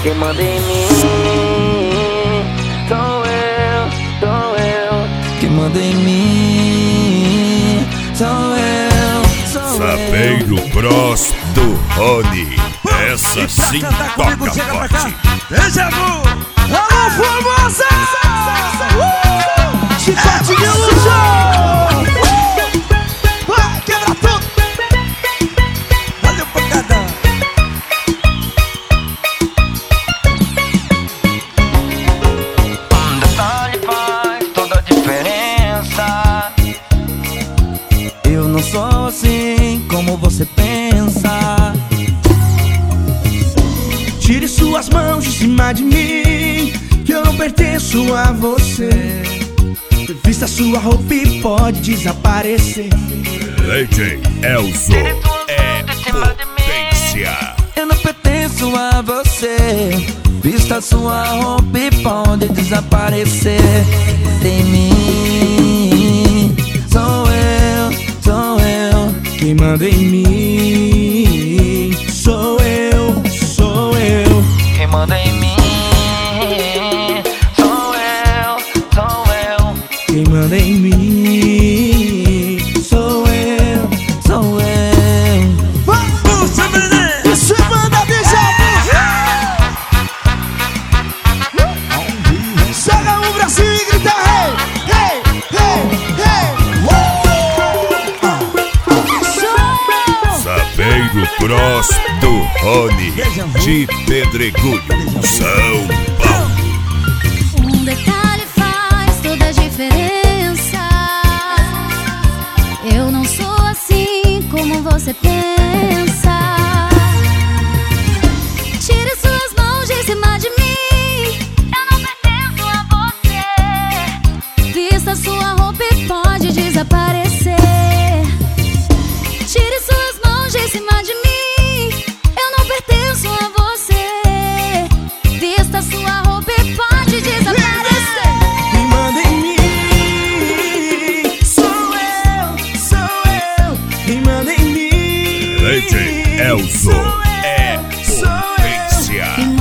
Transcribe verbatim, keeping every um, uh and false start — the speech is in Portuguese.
Quem manda em mim sou eu, sou eu. Quem manda em mim sou eu, sou Sapeiro eu. Bros do Rony. Essa sim toca forte. Veja, amor! Alô, famosa! Uh! Chicote de ilusão! Vai quebrar tudo! Valeu, pancadão! Um detalhe faz toda a diferença. Eu não sou assim como você pensa. Tire suas mãos de cima de mim, que eu não pertenço a você. Vista sua roupa e pode desaparecer. D J Elzo é potência. Eu não pertenço a você. Vista sua roupa e pode desaparecer. Em mim sou eu, sou eu. Quem manda em mim sou eu, sou eu. Quem manda em mim sou eu, sou eu. Quem manda em mim sou eu, sou eu. Vamos, Sabrina! Isso é banda de Jabu! Saga o Brasil e grita hey, hey, hey, hey! Sapeiro Bros do Rony de Pedregulho, São Paulo. Um detalhe faz toda a diferença. Eu não sou assim como você pensa. Tire suas mãos de cima de mim. Eu não pertenço a você. Vista sua roupa e pode desaparecer. Tire suas mãos de cima de mim. Eu não pertenço a você. Vista sua roupa e pode desaparecer. Quem manda em mim sou eu, sou eu. Quem manda em mim D J Elzo é potência.